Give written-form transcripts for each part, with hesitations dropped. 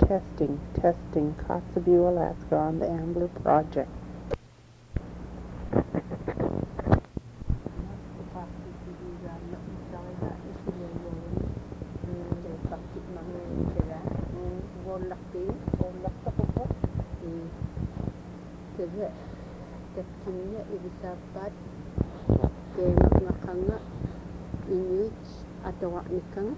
Testing, Kotzebue, Alaska on the Ambler Project. Takinya ibisapat kemak ngakanga inuit atau nikang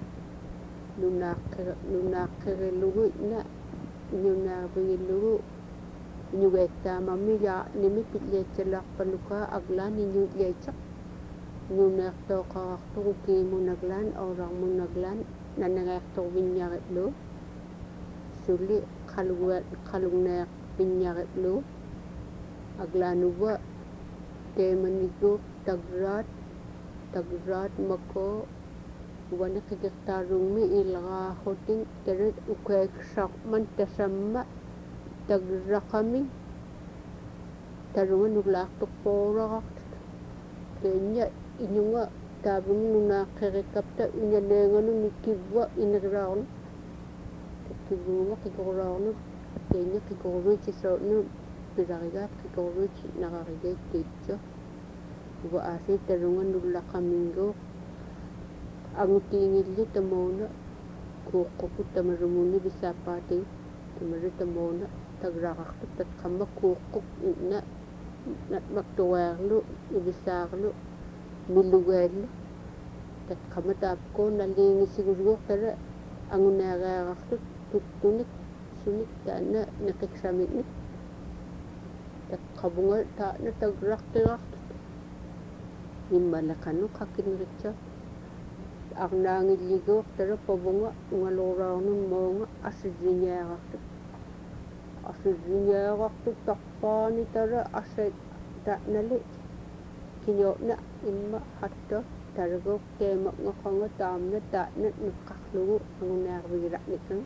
lunakere lugu na nyuna bingilugu nyugeta mamila nimipit lechelak paluka aglan inyut lecek nyunak to kakakto ki munaglan orang munaglan nanangakto binyaret lo suli kalungnak binyaret lo aglanuwa temanigo tagrat mako wana kiktarung mi ilga hoting teret ukek sakman tasamma tagrakami tarungan nuglak tukpora kenya inyunga tabung nuna kerekapta inyanengan nikiwa inagraun kiguraun kenya kiguraun chisau Pidarigat kikoruch nakarigay teacher wa asi tarungan nula kamingo ang tingil tamona kuko tamarumuni bisapati tamaru tamona tagrakak tat kama kuko na maktuwarlo ibisarlo milugel tat kama tapko nalingi siguro kara ang nagarak tutunik sunik na nakiksamit ni kabungal ta na tagrak himbalakano kakinritsa ang nangiligo tara pabunga ngalora nun mga asidinyarak takpani tara aset ta nali kinyo na imma hatta tarago kemak ngakanga tamna ta na nakaklugo ang narbirak nikang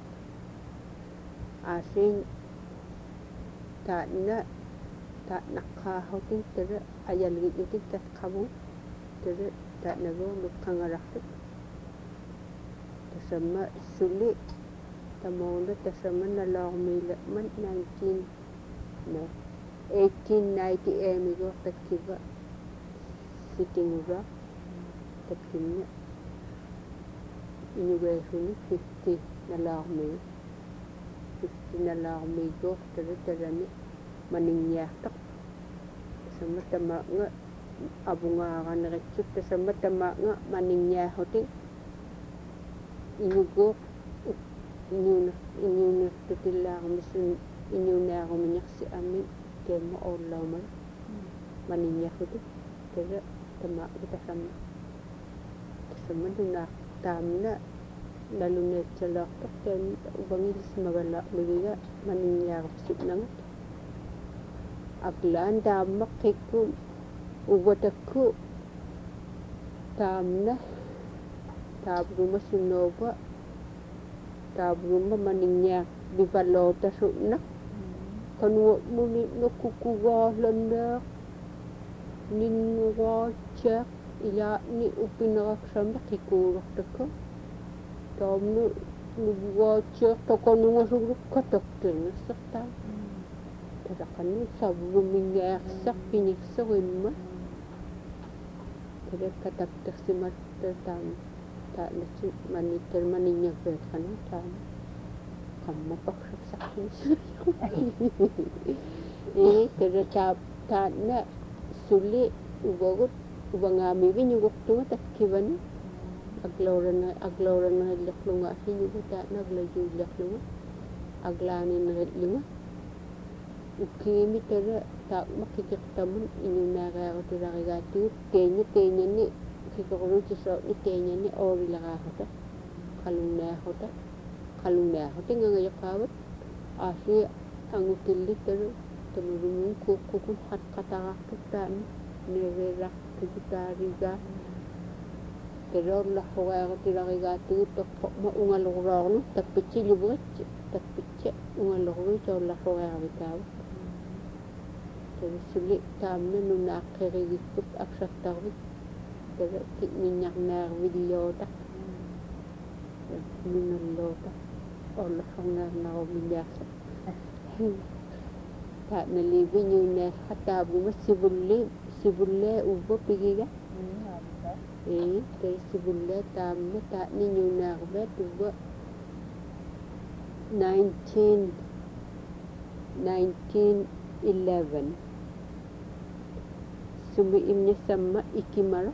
asin ta na tak nakahoting tere ayal gitu tak kamu tere tak nago lukangarak tasama sulit tamono tasama nalarmila man 1890 emigo takiba sitting rock takinna inugayuni 50 nalarmila 50 nalarmigo tere terani maningyatak sama tama nga abunga ka nakitsuk sama tama nga maningya hoting inugo inyuna tutila misun inyuna ako minyak si amin kemo olaw man maningya hoting kaya tama kita sama duna tamna lalu na chalak kan ubangilis magalak lugiga maningya kapsip nang aglan damak kikum ubataku tamna tabruma sunova tabruma maningnya bivalota suna kanwa muni nakukuwa landa ninwa chak ila ni upinarak samda kikurok tako tamnu nuwa chak takanunga sugruk katak tena sakta Tarakan sabru mingyak piniksa wimma Tere katak taksimat tertam Tak nasi manitar maninya berkan tam Kamu paksak sakit tere tak na sulit ubagut ubangami binyugok tunga tak kibani Agloran na laklunga hinyugo tak na aglaju laklunga Aglani na laklunga ukimi tera tak makikitamun inunaka ko tirakigatu kenya ni kikoro chiso ni kenya ni ori laga hota kalungna hota ngayo kawat asi ang utili tera tamurumun kukun hat katarak tutan nererak tujutariga tera la hoga ko tirakigatu to maungalorno takpichi lubret takpichi ungalorno to la hoga bitaw sulit tamna nuna kerigikut aksak tawit tere minyak nar video tak nuna lota Ola fangar na o minyasa. Ta na libi nyo na hatabu ma sibulle ubo pigiga. Tay sibulle tam na ta ninyo na akbet ubo 1911. Sumiim niya sama ikimara.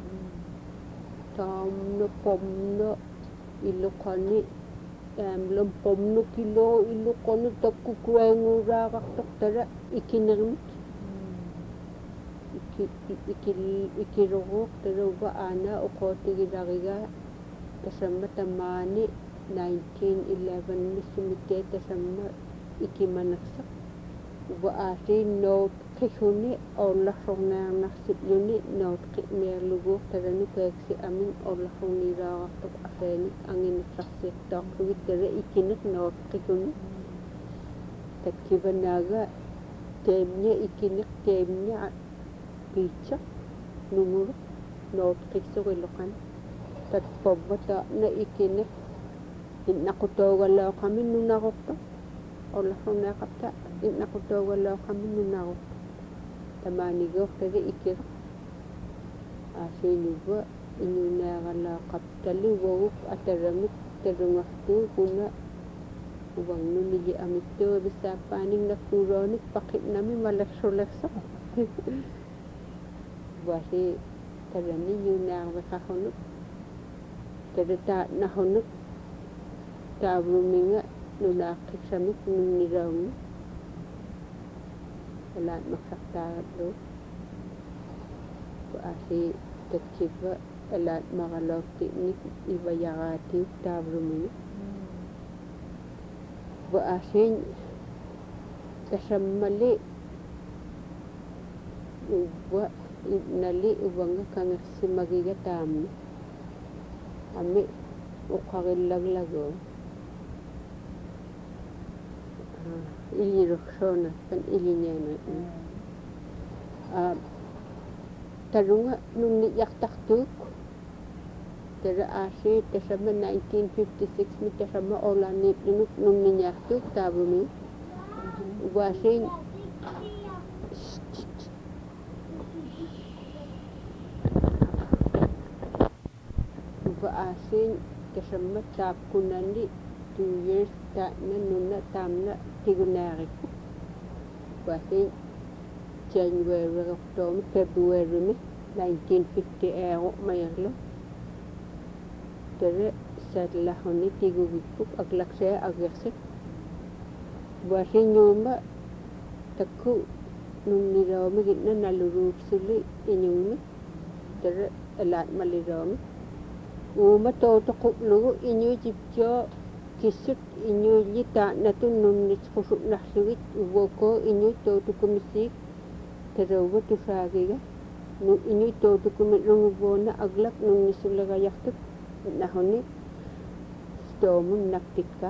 Tam na pom na ilokani lampom no kilo ilokani takukwengu rakak tara ikinarmit. Ikirogok tara uba ana o kote gidariga tasama tamani 1911 sumite tasama ikimanaksak uba ati note kikuni ola songang naksilyuni note kikmerlugok tara ni peksi amin ola songi rakak afenik angin naksik takruit tara ikinak note kikuni takibanaga temnya ikinak temnya pizza numero note kiksok ilokan tatpobata na ikinak inakutoga kami nunakokta ola songa kapta inakutoga kami nunakokta tamanigok tara ikir asinuba inyunagala kaptali wawuk ataramit tarungaktu kuna ubang nunigi amito bisa paning nakuronik pakit nami malaksolaksa basi tarani nyunag makahonok tarata nahonok tabuminga nunakik samit nuniraw wala maksaktarat do basi takiba alat makalokti nik ibayagati tabuminga basi kasamali uba nali ubanga kang simagiga tam ami ukagilaglago iliroksona kan ilinyana tarunga nung yaktaktuk tara asi tasama 1956 mi tasama olanit nung ninyaktuk tabumi ubasin asin kasama tap kunandi 2 years ta na nuna tamna tigunari basin January October February mi 1950 ero mayarlo tere sadla honi tigugikuk aglakse agyaksik basin nyuma takku nung niraw mi gitna naluruk suli inyumi tere alat maliraw mi uma toto kuplugu inyo jibjo kisut inyo lita natun nunit kusuk nahsuit uboko inyo toto kumisik terawa tusagiga inyo toto kumitlungubona aglak nung nisulaga yaktuk nahoni stomun naktika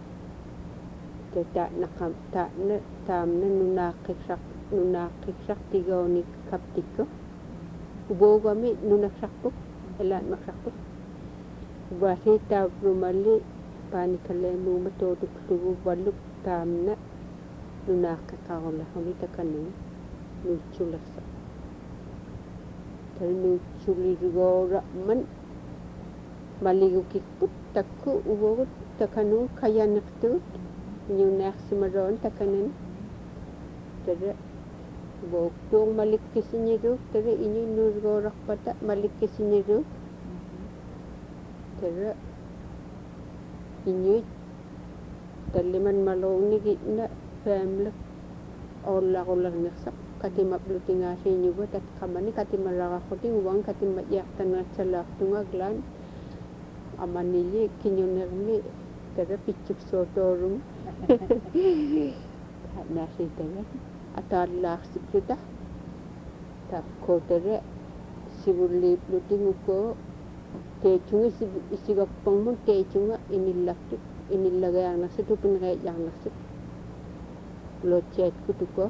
teta nakam ta na tamna nunakiksak tigawnik kaptiko ubogami nunaksaktuk elat maksaktuk basi tabrumali panikalemu matotuk tugu baluk tamna nunakakawala honi takanu nuchulasa tari nuchulirgora man maligukikput takku uwogut takanu kayanaktut nyunaksimaraon takanan tari boktung malikkisiniruk tari inyo nurgorak pata malikkisiniruk tara inyo taliman malong ni gitna family ola ngaksak kati mapluti nga sa inyo ba tat kamani kati malakakoti uwang kati maiyaktan nga salak tungaglan amanili kinyonermi tara pichuk sotorum nasi tara atalak sipsuta tapko tara sibuli pluting uko kechunga isigapang mo kechunga inilagay ang nasa tupin kaya yang nasa lochet kutuko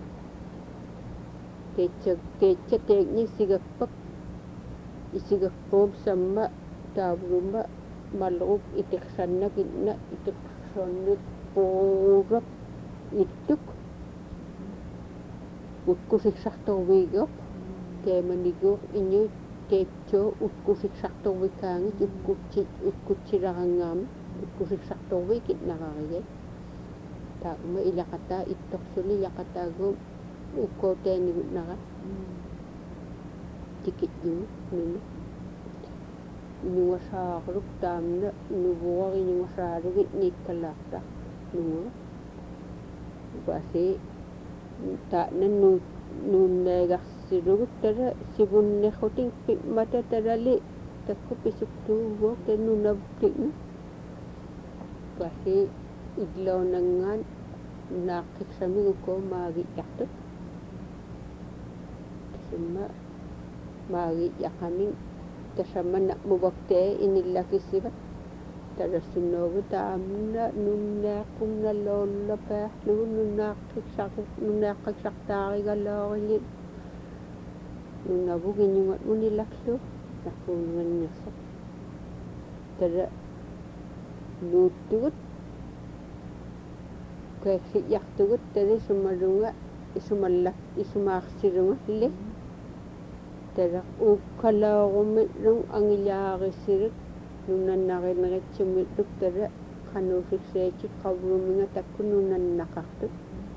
kecha teknik isigapang sama tabrumba malrup itiksannak inna itiksonnit puurap ittuk utkusiksartorviigop teemaniguuq inyu teitso utkusiksartorvikaangit utkutsilarangaami utkusiksartorvi kitnaqarigay tauma ilaqataa ittorsuli ilaqataagu ukkooteenigutnaqa tikitjuu nunu inuasaaruq taamna inuvuaq inuasaarugut niikkalaaqta nunga basi taana nuunneegarsilugut tara sivunnerrutin pimmata tarali takku pisuktuuguuq tanunavuktiknu basi igloonangaan naaqqiksamigukoo maagi'yartut tasumma maagi'yaqamin tasama na'muvaktee inillakissivat tarassunnoogu taamna nunneeqqungnaloollapaarlugu nunneeqqiksartaarigaloorillit nunnavuk iñungat unilaklu narpuunungannersa tara nuuttugut keeksi'yartugut tara sumalunga isumaarsilunga li tara uukkaloorumitlung angilaarissirut nunannarineritsumitluk tara qanuusikseetik qavruminga takku nunannaqartut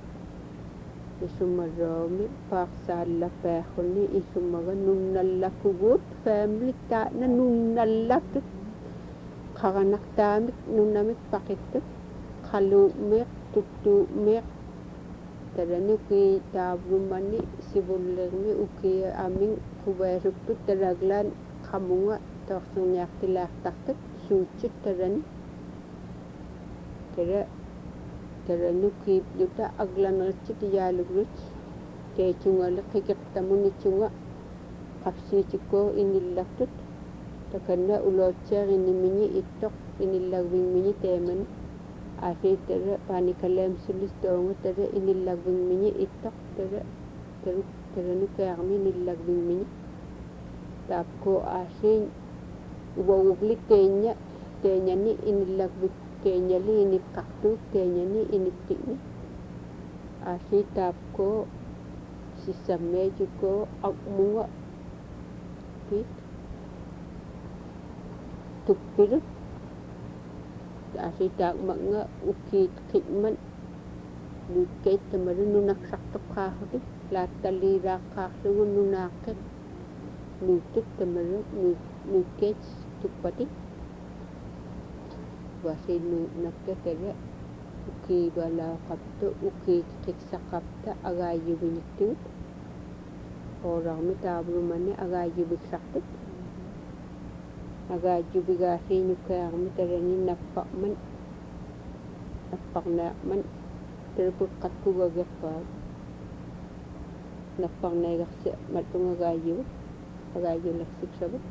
isumaroomi paarsaallapaarruni isumaga nunnallakugut family taana nunnallaktut qaranartaamik nunnamik paqittut qaluumeeq tuttuumeeq taranuki taavrumani sivullermi ukia amin kuvaasuktut taraglaan qamunga torsunniartilaartartut suutsit tarani taranukiipluta aglaneritsit iyaaluglut teechungale qikiqtamunitsunga qafsiitikoo inillaktut takanna ulootsiar inimini ittoq inillagvingmini teemani aasiitara paanikaleemsulis toonga tara inillagvingmini ittoq taranukaarmi inillagvingmini taapkoo aasiin uwawuglit teeñani inillagvik teeñali iniqqartuut teeñani inipti'ni aasii taapkoo sissammeetikoo aqmunga piit tuppilut aasii taaqmaqnga ukiit qitman nuutkeittamaru nunaksartoqqaarutik laattaliiraaqqaarlugu nunaaqqeq nuuttut tamaru nuutkeits tuppatik basi nuutnakka tara ukiibalaaqqapta ukiitqiksaqapta agaayuviniktugut oorarmi taavrumani agaayuviksartut agaayuvigaasiinukaarmi tarani nappaqnaaqman taraputqatkugagerpaa nappaqnaigarsi maltungagaayuvik agaayularsiksavut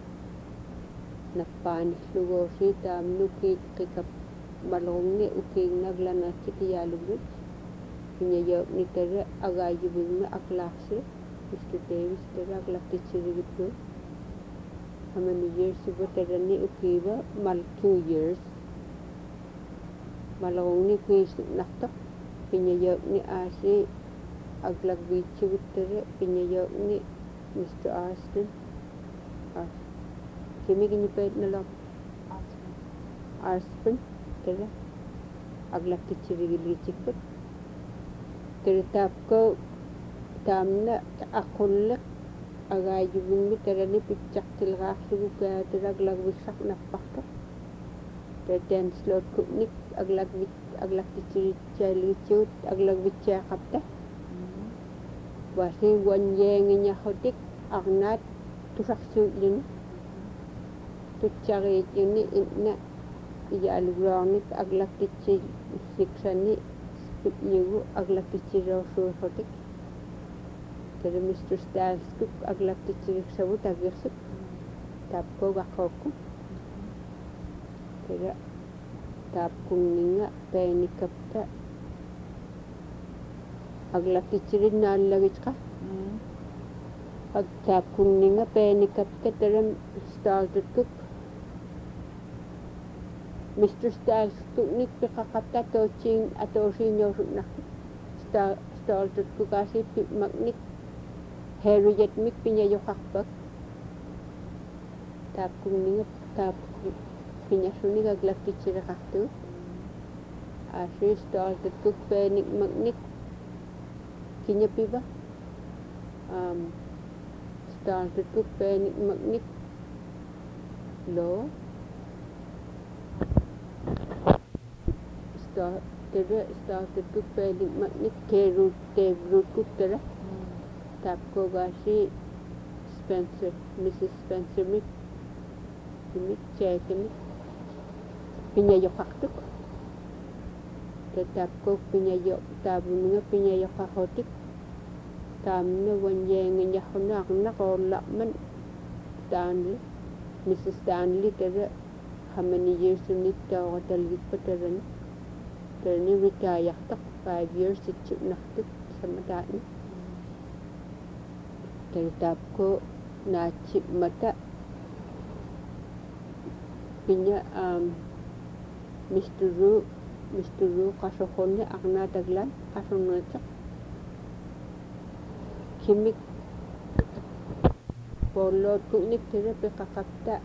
nappaanillugoosi taamnukiiqqikap malrungni ukiignaglanatsit iyaaluglut piñayo'ni tara agaayuvigna aklaarsi Mr. Davis tara aklaqtitsirigitlu how many years iba tarani ukiiba mal 2 years malrungni kuisnaqtoq piñayo'ni aasi aglagviitsivut tara piñayo'ni Mr. Austin kimiginipaitnalaq Aspen tara aglaqtitsirigiliitsikpat tara taapko taamna aqulleq agaayuvingmi tarani pitsartilraarlugu kaatara aglagviksaq nappartoq tara tanslot kutnik aglaqtitsiritsialigitsut aglagvitsiaqapta wasi wanyeengiñarrutik arnaat tusarsuutluni tutsariitluni inna iyaaluglaarnik aglaqtitsiksiksani spitligu aglaqtitsiroorsuurrutik tara Mr. Stalskuk aglaqtitsiriksavut agirsut taapkoogaqookku tara taapkunninga peenikapta aglaqtitsirinnaallagitqa taapkunninga peenikapta tara startutkuk Mr. Styles tuknik pikakapta toching atoshinyo na started ko kasi magnik Harriet mik pinyayokakpak tap kuninga tap pinyasuni gaglak tichira kaktu asi started ko penik magnik kinya piba started ko penik magnik lo started ko penik magnik kerut tevrut ko tera tap ko gasi Spencer Mrs. Spencer mik check mik pinyayokaktuk tap ko pinyayok tabu nga pinyayokakotik tamna wanyeng nyahna nakola man Stanley Mrs. Stanley tera how many years you need to talgit pataran terni retire tak 5 years itu naktuk sama dani tertap ko na chip mata pinya Mr. Ru kasohonnya akna taglan kasonnya cak kimik polo tuknik tera pekakapta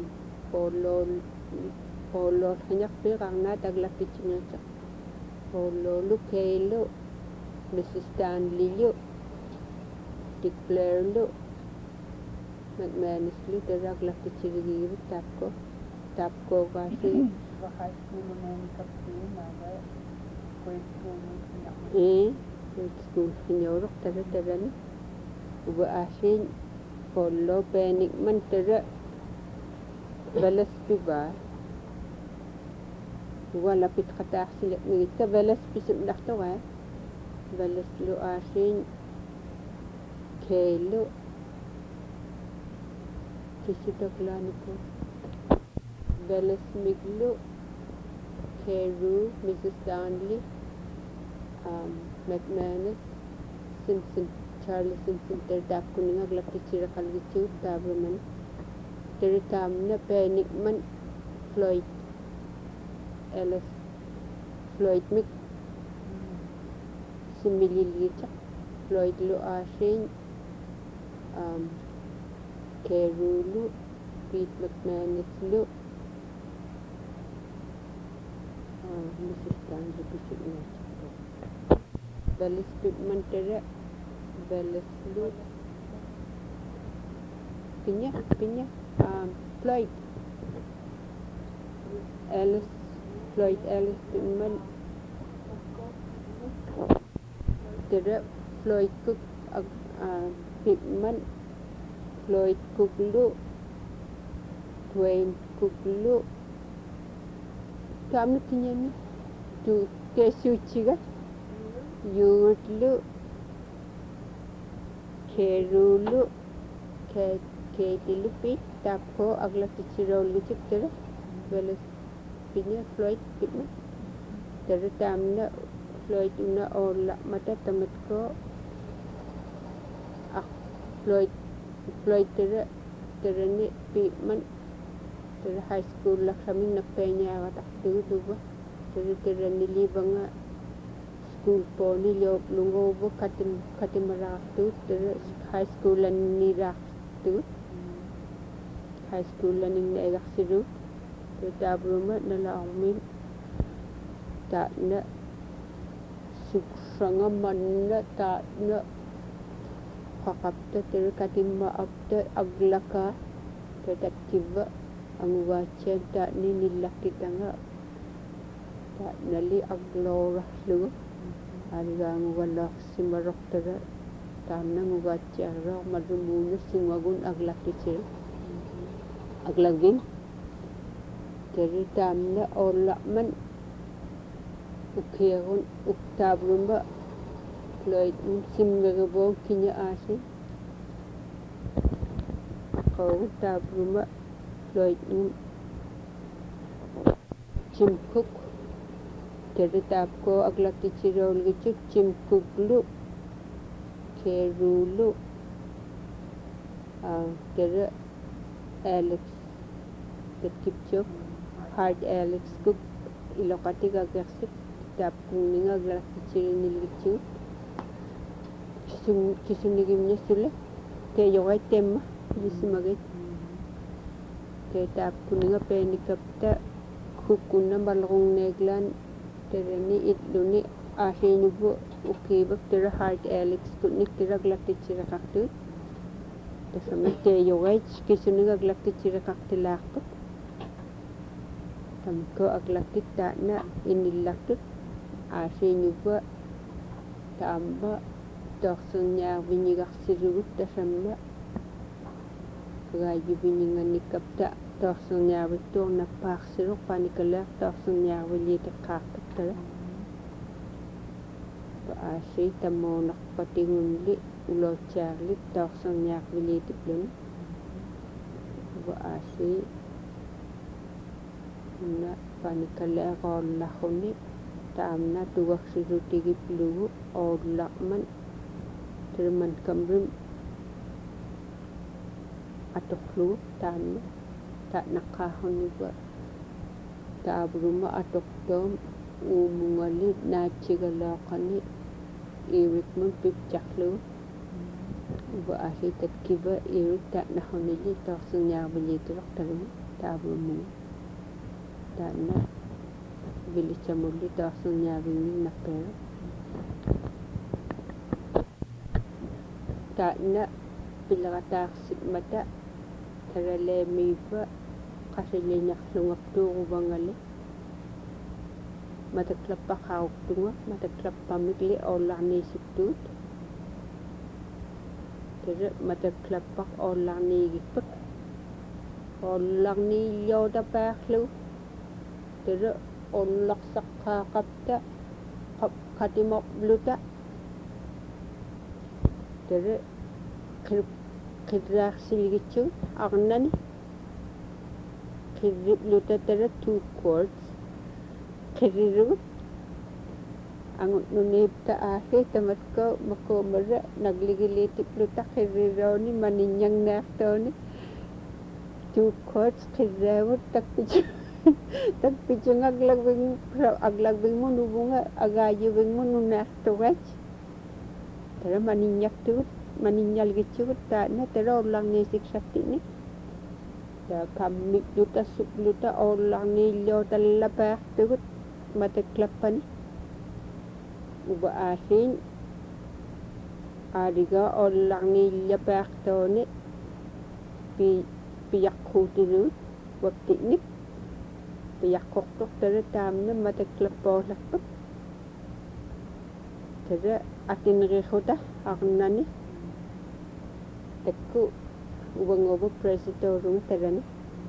polo hanyak pe akna taglat tichnya cak polo lu kelo Mrs. Stanley lu declare lu McManus lu tera taglat tichigi tap ko kasi high school man kapin aga grade school grade school pinyorok tera ni uba asin polo penik man tera balas piba wala pit kata sila ngita balas pisip nakto balas lu asin kelo kisitaglan ko balas miglo Keru Mrs. Stanley McManus Simpson Charlie Simpson tertap kuning aglak tichira kalgichu tabraman tertam na penik man Floyd Mick simililicha Floyd lu asin Keru lu Pete McManus lu Mrs. Stanley bisip na balas pigman tera balas lu pinya Floyd Ellis pigman tera Floyd Cook pigman Floyd Cook lu Dwayne Cook lu kamu kinya ni tu kesuci ga yurt lu keru lu ke lu pi tap ko agla tichirol gitu tera balas pinya Floyd pigman tera tamna Floyd na ola mata tamat ko Floyd tera ni pigman tera high school lah kami nak penya kata tu ba tera nilibang school po nilyo lungo bo katim raktu tera high school lan ni raktu high school lan ning naigak siru tera bruma nalaangmin ta na suksanga manna ta na kakapta tera katim maapta aglaka tera kiva ang wacem tak ni nilak kita nga tak nali aglora lu ariga ang walak simarok tera tamna ng wacem ra madumuno singagun aglak tichir aglagin teri tamna ola man ukhiyagun uktabrumba Floyd simgagabo kinya asi ko tabrumba Floyd Jim Cook teri tap ko aglak tichirol gitu Jim Cook lu Keru lu teri Alex Kipchok Hard Alex Cook ilokatiga gersik tap kuninga glatichirinilgichu kisunigimnya sule te yogai temma lisimagay te tap kuninga penikapta hukunna balgong neglan tereni itluni ahinubo ukibak tera Hard Alex kunik tera glatichirakaktu tasama te yogai kisuniga glatichirakaktilakto tamko aglatit na inilaktot ahinubo tamba torsunya vinyigaksirugut tasama gaji vinyiganikapta torsunya victor na paksiruk panikala torsunya vilyitaqaartuttara aasi tamoonaq patingunli ulochaarlit torsunya vilyitiplun aasi na panikala qoollaquni taamna tugaksirutigipplugu oollaqman terman kamrim atoqlu taanna ta naqaahuniba taabruma atoqtoom uumungali naatsigalaaqani iwikmun pipchaqlu uba ahitatkiba iwik taanahunili torsunyaarviliitiloqtaruma taabrumun taanna vilichamulli torsunyaarvingin nappera taanna pilaqataaqsitmata taraleemiipa qasiliñarlungaptuuruvangali mataklappaqaruqtunga mataklappamikli oollarniisiptuut tere mataklappaq oollarniigippak oollarniillootapaarlu tere ollaqqaaqapta qatimoqluta tere qirraarsilgitsu arnani qirripluta tere 2 quarts qirrirugut angununipta aahi tamatko makomara nagligilitipluta qirrirooni maninñangnaartooni 2 quarts qirraavut takpichung aglagbingmun ubunga agaayubingmun unaartugach tere maninñaktugut maninyalgitsugut taana tere oollarniisiksartini ta kammikluta supluta oollarniillootallapaartugut mataklappani uba aasiin aaliga oollarniillapaartooni piyaqquutiruut wapti'nik piyaqqortoq tere taamna mataklappoollarpak tere atinriquta arnani takku ubangoba presidorunga terani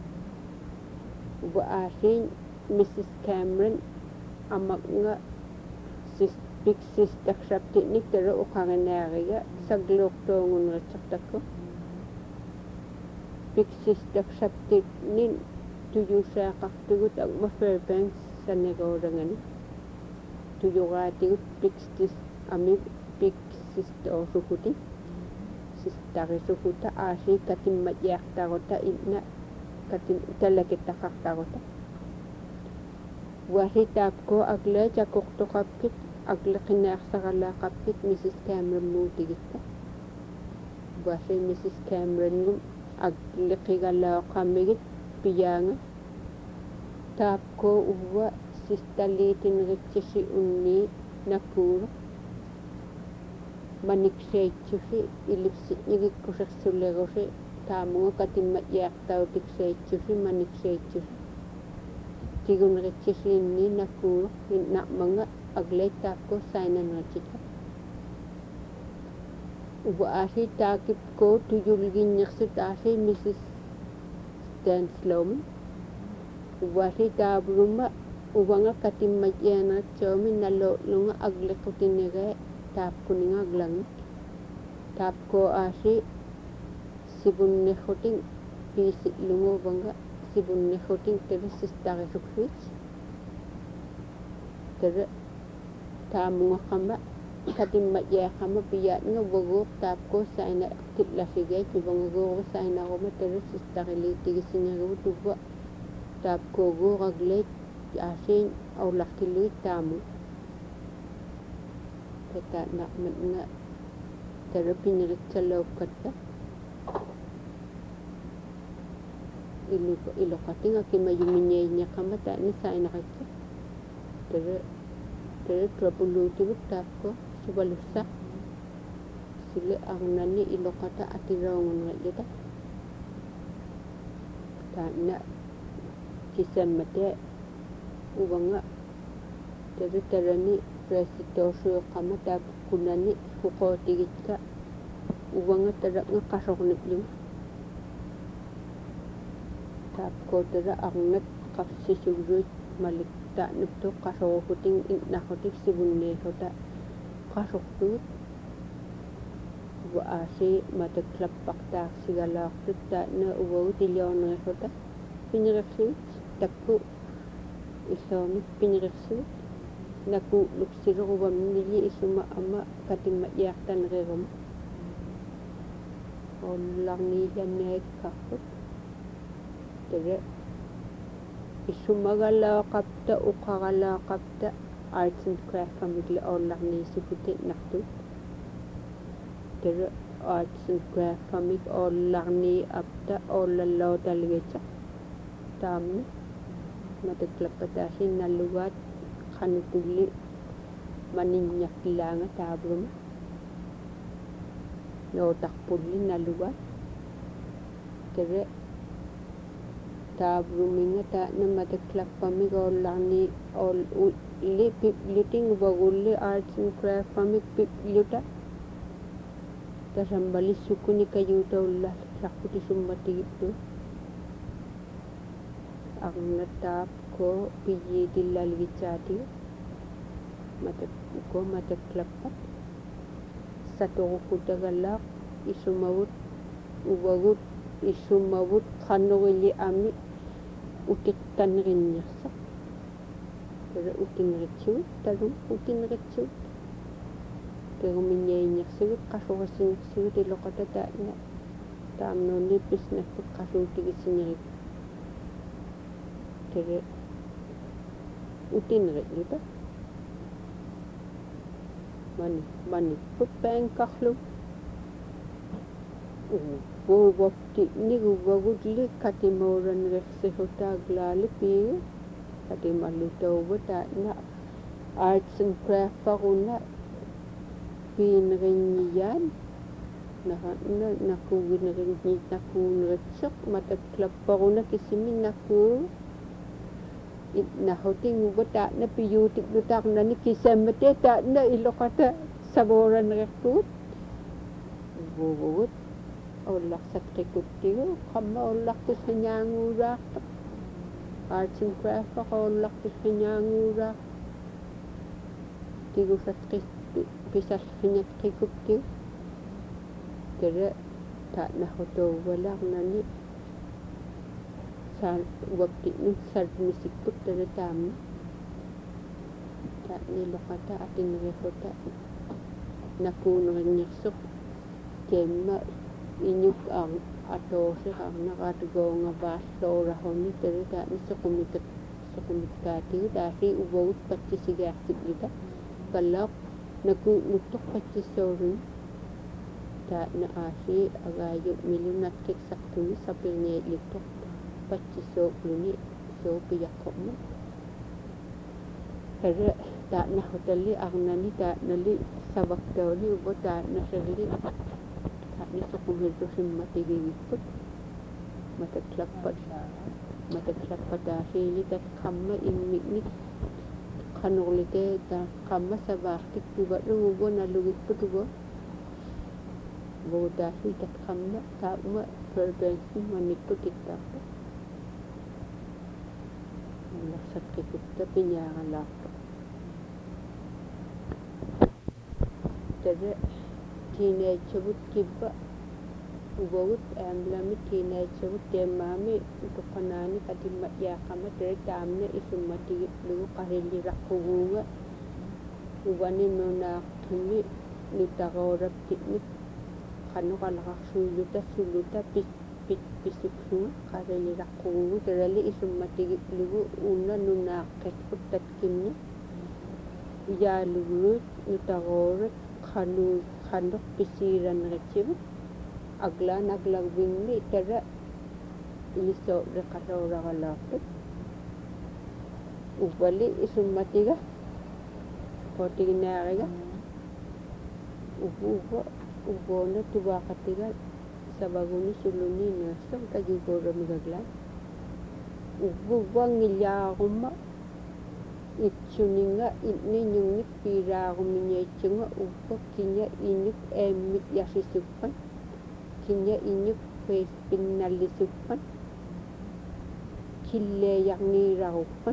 uba aasiin Mrs. Cameron amaknga big sisterqsapti'nik tere uqarinaariga sagluuqtuungunritsartakku big sisterqsapti'nin tuyusaaqartugut agma Fairbanks sanegoorangani tuyugaatigut big sister osukuti sistarisukuta aasi katimmayaaqtaruta inna katin talakittaqartaruta wahi taapko agla jakortoqapkit aglaqinaarsagalaqapkit Mrs. Cameron muutigitta wahi Mrs. Cameron gum agliqigalaaqamigit piyaanga taapko uwa sistaliitinrittisi unni nakuura manikseitsusi ilipsi'nigikkusarsulerusi taamunga katimmayaaqtautikseitsusi manikseitsusi tigunritsisi inni nakuura inna'manga aglay taapko sainanritsita uba aasi taakipko tuyulginñersut aasi Mrs. Stan Sloman uba aasi taabruma ubanga katimmayaanratsoomi nalo'lunga agliqutinige taapkuninga aglang taapko aasi sibunnehuting piisi'lungu ubanga sibunnehuting tere sistarisuksuit tere taamungaqama katimmayaaqama piyaatnga ubaguuq taapko saina tillasigay ubanga guuqa sainaruma tere sistariliitigisingarugut uba taap kogo raglet asin aulakkiluit taamu tata nakmat nga tara piniritsalaukkatta iloqatinga kimayumiñaiñaqama taana sainaqatsa tara trapuluutivut taapko suvalussa sile arnani iloqata atiraungunngallata taana kisammate uvanga tarani resitoosueqqama taapukkunani huqootigitsa uvanga taranga qasorniqlima taapkootara arnat qassisuguruit malik taanuptu qasorukuting innaqqutik sivunneerruta qasortugut aasi mataklappaqtaarsigalaartut taana uvagut ilioneerruta pineriqsivit takku issoomik pineriqsivit naku luksileruvamnili isuma ama katimma'iartaneriruma ollarniillaneikkarput tara issumagalaaqapta uqaralaaqapta arts and craft famikle ollarniisukute nartut tara arts and craft famik ollarnii apta ollalootalgitsa taamna mataklappataasin nallugaat qanutulli maninñakkilaanga taavruma nootarpulli nallugaat tara taavruminga taana mataklappamik ollarnii pipliting uvagulli arts and craft famik pipluta tasambalissukkunikayuutaullaallarputisummatigittu arnataapko piyiitillalgitsaatigu mataklappat satorukutagalaaq isumavut uvagut isumavut qanurilli ami utiqtanerinnersa tara utinneritsuvut talum utinneritsuvut terumiñaiñersugut qasurasinersugut iloqata taana taamnuunni pisnakkut qasuutigissiñerik tara utinneritluta mani puppaankarlu uvopti niguvagutli katimaurannersihutaa piigu katimalutauva taana arts and craft faruna piinerinñiyaan nakuuneritseq mataklapparuna kisimi nakuu nahutinguva taana piyuutiqlutarnani kisammate taana iloqata savoranerertugut vuvugut ollarsaqqikuttigu qamma ollartussañaanguuraarta arts and craft ollartussañaanguuraar tigusatqit pisallqiñatqikuptiu tara taanahutouvalarnani wapti'nun sarmisikkut tara taamna taaniloqata atinerihuta nakuunerinñersuq keimma iñuk atoosiqarnaqaatigoongavaalloorahuni tara taani soqumitkaatigu taasi uvagut pattisigaartiklita kallaaq nuttoqpatsissoorin taana aasi agaayu milunattiqsartuni sapirniitliktoq patsissooqluni soopiyaqqormu tara taanahutalli arnani taanali savaktauli uva taanaserli taani soqumirrusimmatigigikput mataklappataasiili tatqamma immiknik qanurlite tatqamma savaartiktuvalu uva nalugikputuva vogutaasi tatqamma tauma prevention manikputiktaarta allarsaqqiqutta piñaaralaarta tara teenageavut kibba uvagut aamlamit teenageavut teemmaami utuqqanaani qatimma'iaaqama tara taamna isummatigitlugu qarilliraqqquguunga uvani nunaaqqimi nutaroorapti'nik qanuqalaqarsuulluta sulluta pisuksunga qaraliraqqugungu tarali isummatigiplugu unna nunaaqqitquttatkinni iyaalugruut nutaqoorat qanuq pisiiraneritsigut aglaan aglagvinni tara ilisoo'riqalooraqalaartut ubbali isummatiga qotiginaaqiga ubboona tubaaqatiga sabaguni suluni naasam tajugooramigaglaan ubbuvvangillaaqumma itsuninga itniñungnik piiraaqumiñaitsunga ubba kiña iñuk eemmik yasisuppan kiña iñuk pinnallisuppan killeeyaqniiraquppan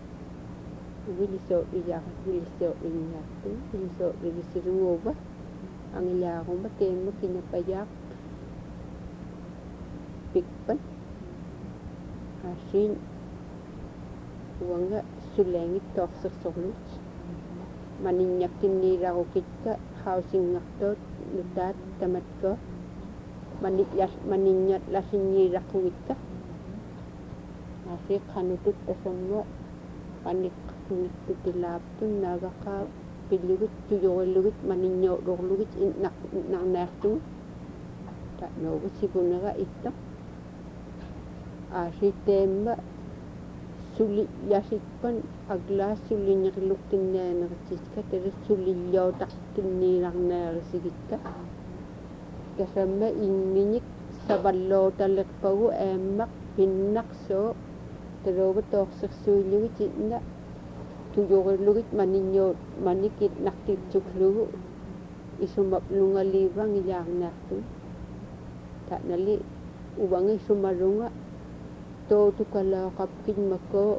wilisoo'rigisirunguuba angillaaqumma teemma kiñapayaaq pikpan asiin uanga sulaangit toorsersorluut maniññakkinniiraqukitka hausinngaqtoot nutaat tamatko maniññatlasinñiiraqqugitka asi qanutut tasamma paniqqunittutilaaptun naagaqaa pillugit tuyoqillugit maniññoo'ruqlugit naqnaartugu ta'noogu sipunera itta asi teemma suli yasitpan aglaa suliñeqilluqtinnaaneritiska tara sulillootartinniirarnaarisigitta kasamma ingiñik savallootalerpagu aammaq pinnaqsoo tarooba toorsersuillugit itna tuyoqillugit manikit naqtitsuklugu isumapplungaliivang illaarnaartugu ta'nali uvanga isumarunga tootukalaaqapkinmakoo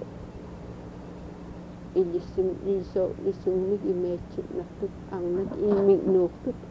ilisungmik imeetsutnartut arnat ingmiknuurtut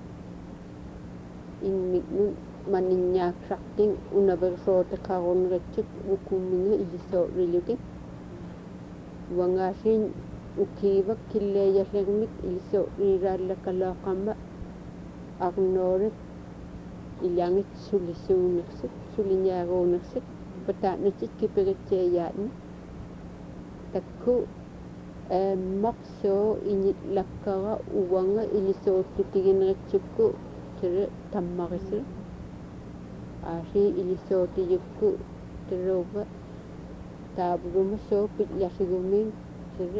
ingmiknun maniññaaksartin unaversooteqarunritsut ukumminga ilisoo'rilutin uangaasiin ukiivak killeeyallermik ilisoo'riiraallakalaaqamma arnoorat ilangit sulisuunersik suliñaaruunersik pataanatit kiperitseeyaatni takku aammaq-soo iñitlakkara uvanga ilisoottutigineritsukku tere tammarisira aasi ilisootiyukku terova taavuruma soo pitllasigumin tere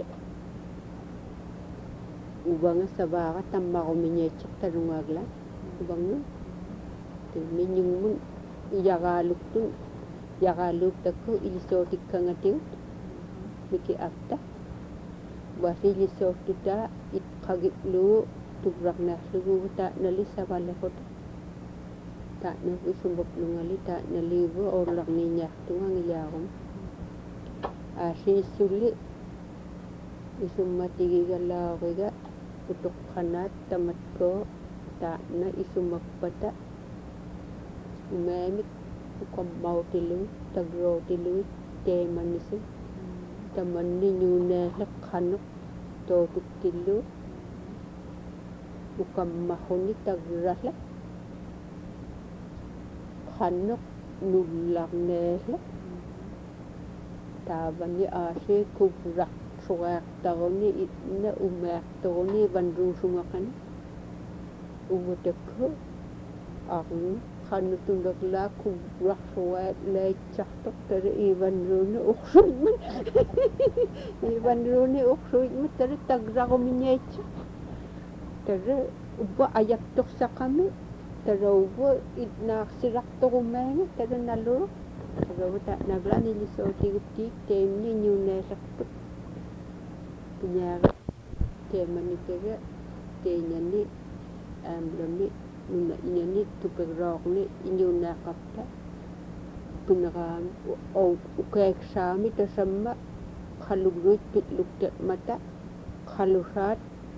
uvanga savaaqa tammaqumiñaitsertalungaaglaat uvanga miñungmun yaqaaluuktakku ilisootikkangatigut miki afta wasi ilisootutaa itqagitlugu tubraqnaarlugugu ta'nali savallaqota ta'nak isumapplungali ta'naliivu orlarniñaartungangillaaqum aasiissuli isummatigigalaariga utoqqanaat tamatkoo ta'na isumappata umaamik ukammautilugut tagrootilugut teemanisi tamanni ñuunaaleq qanuq tootuktillu ukammaquni tagralaq qanuq nullarneele taavani aasi kubraqsuqaartaruni itna umaartoruni vanruusungaqani uvutakku arnu qanutunerlaa kubraqsuqaat laitsartoq tara ivanruuni uqsuitman tara tagraqumiñaitsa tara ubba ajaqtorsaqami tara ubba itnaaqsiraqtorumaanga tara naluru tarava ta'naglaan ilisootiguttiik teemni ñuunaasarput piñaaqa teemani tara teeñani aamlami nuna iñani tuperrooqni iñuunaaqapta punaqaami ukeeksaami tasamma qalugruit pitlukte'mata qalusaat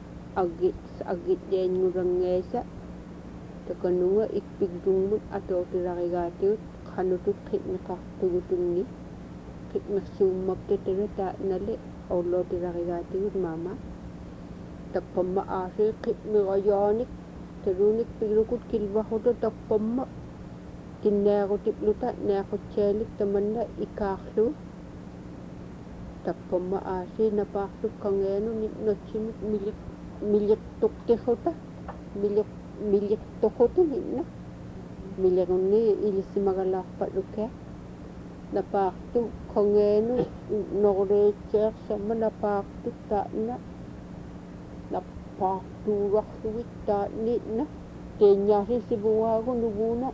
agitdeeñurangeesa takanunga ikpigdungmut atootirarigaatigut qanutut qitmiqartugutunni qitmiqsuummapta tara ta'nali orlootirarigaatigut maama tappamma aasi qitmiqayaanik taruunik pigrukut kilvaquta tappamma tinneerutipluta neequtsaalik tamanna ikaarlu tappamma aasi napaarlu kangeenu notsimut miljektuqtirruta miljektoqutu ninna millerunni ilisimagalaarpallukaa napaartu kangeenu norleetseersamma napaartu taanna nappaartuularlugit taanninna teennyaasi sivuaagu nuguuna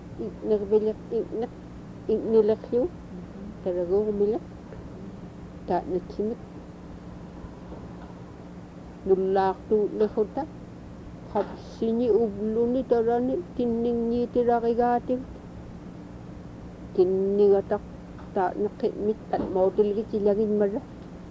ignilerliu talaguurmilek taannatsimik nullaartuullerruta qapsini ubluni tarani tinningngiitilarigaatigut tinnigataq taanneqimit atmootilgit ilagimmarra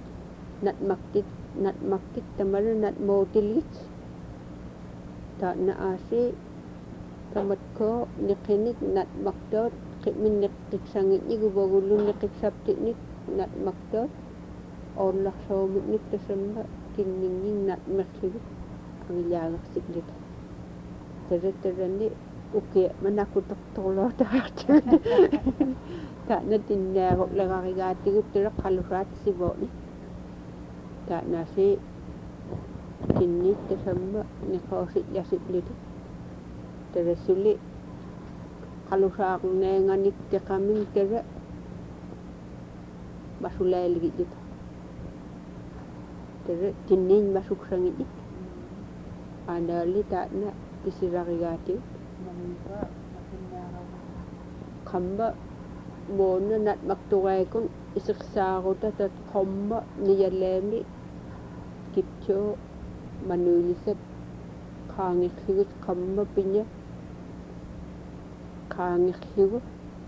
natmakkit tamara natmootilgit taanna aasi tamatko niqinik natmaktoot qimmin niqqiksangitnik ubagulun niqiksaptinik natmaktoot orlarsoomutnik tasamma tinninnging natmerligit angilaagersiklita tarattarani ukia manakutortorlootaartut taanna tinneerullerarigaatigut tara qaluraat sivooni taannaasi tinni tasamma niqoosillasitlita tarasuli qalusaarneenganik teqamin tara masulaaligillita tara tinniin masuksangitnik aanaali taanna pisirarigaatigut qamma moonna natmaktureekun isiqsaaruta tat qomma niyaleemi kipchoo manuulisat qaangirligut qamma piña qaangirligu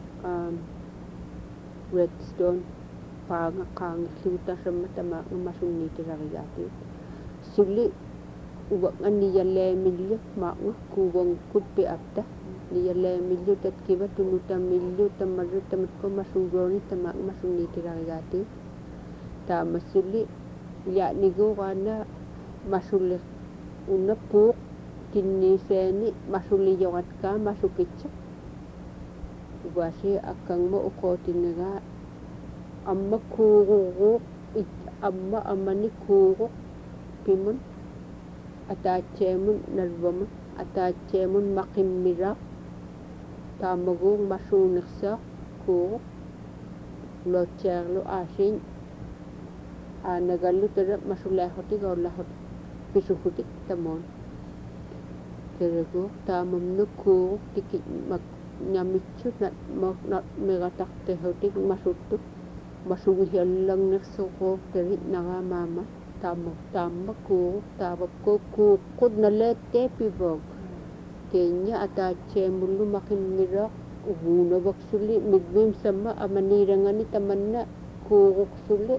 redstone paanga qaangirligut tasamma tamaaqna masunniitirarigaatigut suli uwaqan niyaleemillu maaqna kuugankut pi'apta niyaleemillu tatkiva tunutamillu tamarru tamatko masuurooni tamaaqna masunniitirarigaatigut taamasuli yaaniguuqaana masulle unna puuq tinniiseeni masulliyoqatkaa masukitsa ubaasi akkangma uqootinnigaa amma kuururuuq amma amani kuuruq pimun ataatseemun narvamun ataatseemun maqimmiraa taamaguuq masuunirsaa kuuruq lotseerlu aasiin aanagallu tara masuleeqotik ollaxotik pisuhutik tamoon taraguuq taamamnu kuuruq tikit ñamitsu natmiqataqtihutik masuttu masugihiallangnersuquuq tarit nagaa maama taamma kuuruq taavakko kuuqqut naleettee pivoog teenya ataatseemullu maqimmiraa uguunavaksuli midvimsamma amaniirangani tamanna kuuruqsuli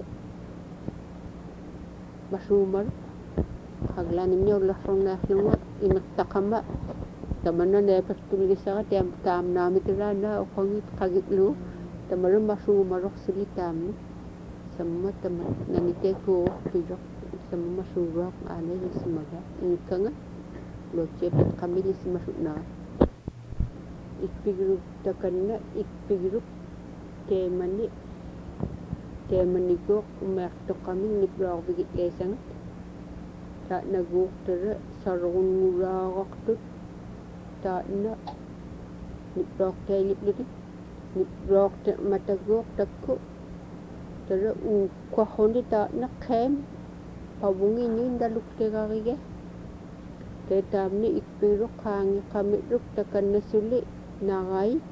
masuumar haglaanimña ullarrunnaarlunga imiqtaqama tamanna neepertulgisaqa taamnaamitiraa uqangit qagitlu tamara masuumaroqsuli taamni samma tama nanitee kuuruq piroq samma masuuroq aanayisimaga inkanga locheepet qamilismasu'naa ikpigrup takanna ikpigrup teemaniguuq umeertoqamin niproorvigitleesangat taanaguuq tara sarunnguraaqartut taana niproorteiliplutik niproorte mataguuq takku tara uukkuarruni taana qeem pavungiñuindaluktegarige teetaamni ikpiruq qaangiqamitruk takannasuli narait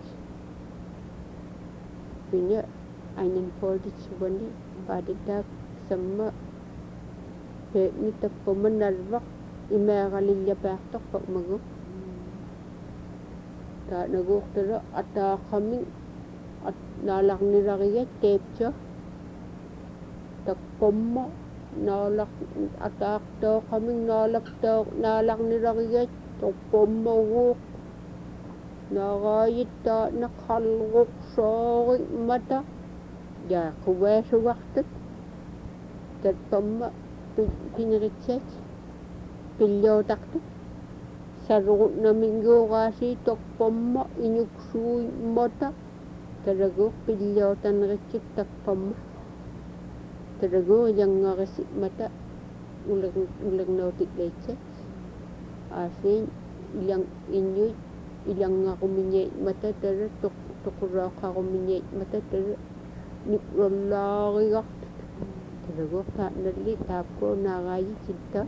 piña ainanfolditsuvani paaditaak samma peetni tappama narvaq imeeqalillapaartorpaq magu taanaguuq tara ataaqamin naalarnilariga teepcha tappamma ataaqtooqamin naalarnilariga tappammaguuq naaraayittaa naqalruqsoorik mata yaa quveesugartut tatpamma piñeritseet pillootartut sarut na minggo kasi tokpomma inyuksui mota tarago pilyotan recit takpomma tarago yang ngarisi mata ulang nautik lecet asin ilang inyut ilang ngakuminye mata tara tukurok ngakuminye mata tara nikrolariyak tarago ka nali tapko nagayi cinta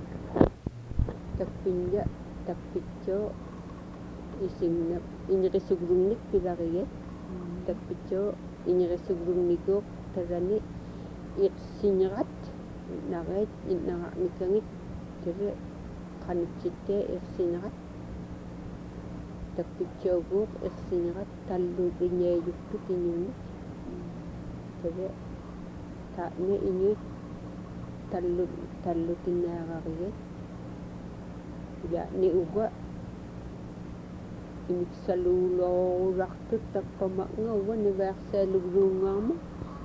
takpinja takpicho ising inirisugrungnik pilariye takpicho inirisugrungniko tarani iksinyarat nagat inangaknikangit tara kanitsite iksinyarat takpicho guk iksinyarat tallu inyayuktu kinyunik tara takne inyut tallu tinagariye ya ni uga imiksalulo raktu takpamanga uga ni verselugungama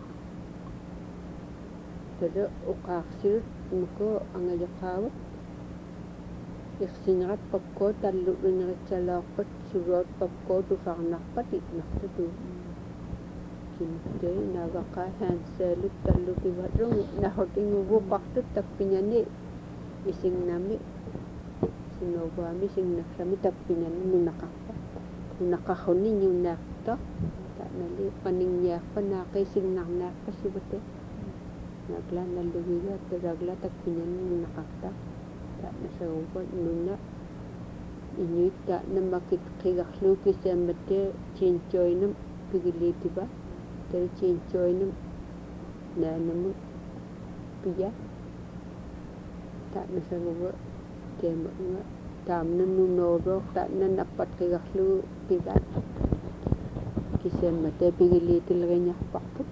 tada ukaksir muko angayakawa iksinyarat papko tallu rinarichalakpat surot papko tufarnakpat itnaktutu kinte nagaka hanselut tallu tibarung nahoting ugo paktu takpinyani ising nami sinobami sing naksami tapinyan nunakapa nunakahoni yung nakta tak nali paningnya pa nakay sing nakpa subate nagla naluwiga taragla tapinyan nunakata tak nasawa nuna inyuit tak na makikigaklu kisamate chinchoy nam pigiliti ba tari chinchoy nam na namu piya tak nasawa kema nga tamna nunoro takna napat kagaklu pigat kisem mate pigiliti laganya pakput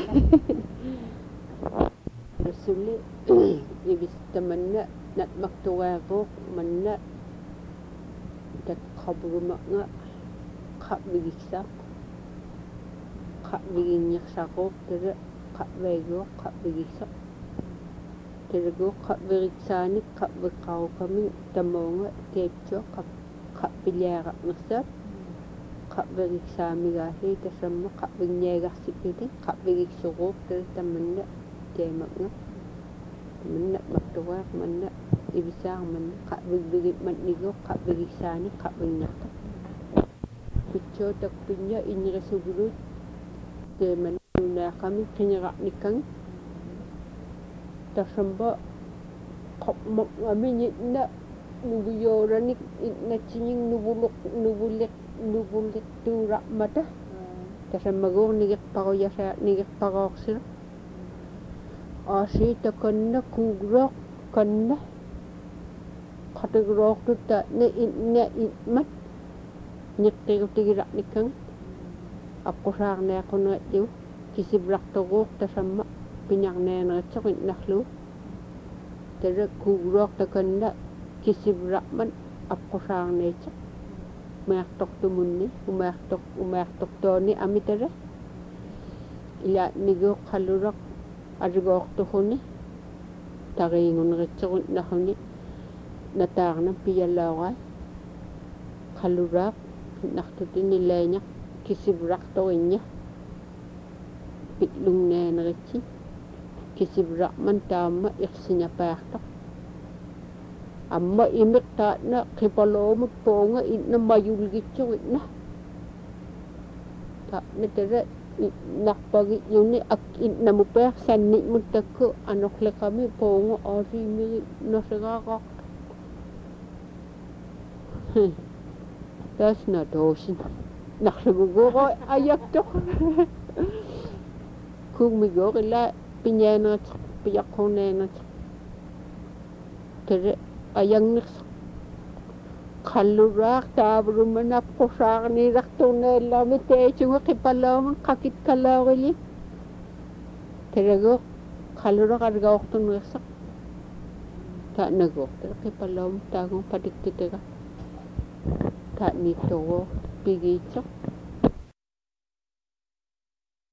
rasuli ibis tamanna nat maktuwako manna tat khabruma nga khabigiksak khabiginyaksak tera khabego khabigiksak terago khabiriksani khabikau kami tamonga tepcho khabilyara nasab khabiriksami gahi tasamma khabinyega sikiti khabiriksugo tamanna temanga manna maktuwa manna ibisa manna khabigig manigo khabiriksani khabinyaka picho takpinya inirasuguru temanna kami kinyara nikang tasamba kopmak kami na nubuyoranik na chining nubulik turak mata tasamba go nigik pagoyasa nigik pagoksir asi takanna kugrok kanna katagrok tuta na itmat niktigirak nikang ako sarna ako na tiu kisibrak togok tasamba pinyak na chokit naklu tere kugrok takanna kisibrak man ako sarna chok umayaktok tumunni umayaktok toni ami tere ila nigo kalurak arigok tuhuni taringon chokit nakuni natagna piyalaway kalurak naktutin nilenya kisibrak toinya pitlung na richi kisibrak man tama iksinya pakta amma imik ta na kipalomut ponga inna mayulgitcho inna ta netere nakpagi yuni ak inna mupek sanni mutakko anokle kami ponga ari mi nasagaka that's not ocean naksagugo ayak to kung migo kila pinyana piyakone tere ayang kalurak tabrumanap ko sa ni raktone lamite chunga kipalaman kakit kalawili tere go kalurak arga waktu ngesak tak nago tere kipalaman tagong padiktitega tak nito go pigichok